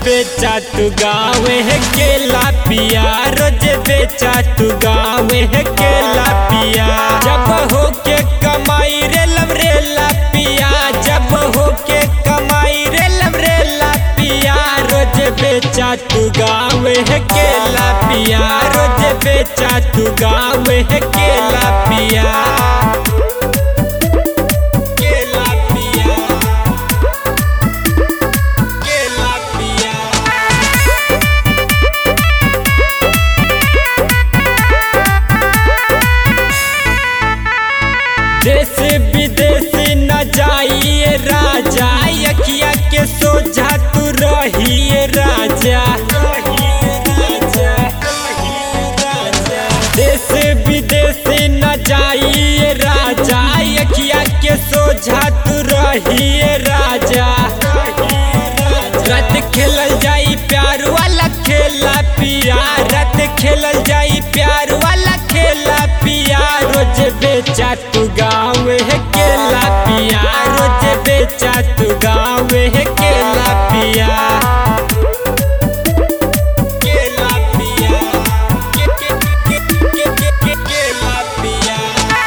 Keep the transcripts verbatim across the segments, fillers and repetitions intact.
बेचा तू गावे है केला पिया, रोज बेचा तू गावे है केला पिया। जब हो के कमाई रे लमरेला पिया, जब हो के कमाई रे लमरेला पिया, रोज बेचा तू गावे है केला पिया, रोज बेचा तू गावे है केला पिया। देश विदेश न जाइए राजा, यकिया के सोझा तू रहिए राजा। देश विदेश न जाइए राजा, यकिया के सोझा तू रहिए राजा। रात खेलल जाई प्यार वाला खेला पिया, रात खेलल जाई प्यार वाला खेला पिया। रोज बेचा तू गावे है केला पिया, रोज बेचा तू गावे है केला पिया। केला पिया, के, के, के, के, के, के, केला पिया।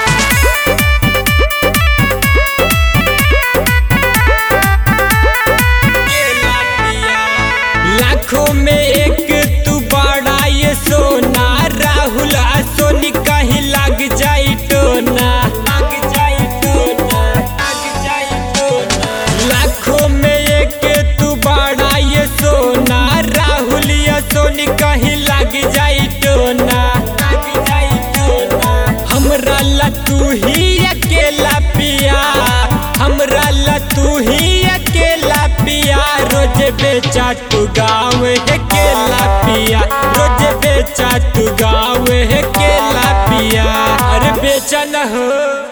केला पिया। लाखों में एक तू बड़ा ये सोना, राहुल सोनी कहीं लग जाई टोना, लग जाई टोना, लग जाई टोना। लाखों में एक तू बड़ा ये सोना, राहुल या सोनी कहीं लग जाई टोना, लग जाई टोना। हमरा ला तू ही अकेला पिया, हमरा ला तू ही अकेला पिया। रोज बेचा तू गावे है केला पिया, रोज बेचा तू गावे है केला पिया। अरे बेचा न हो।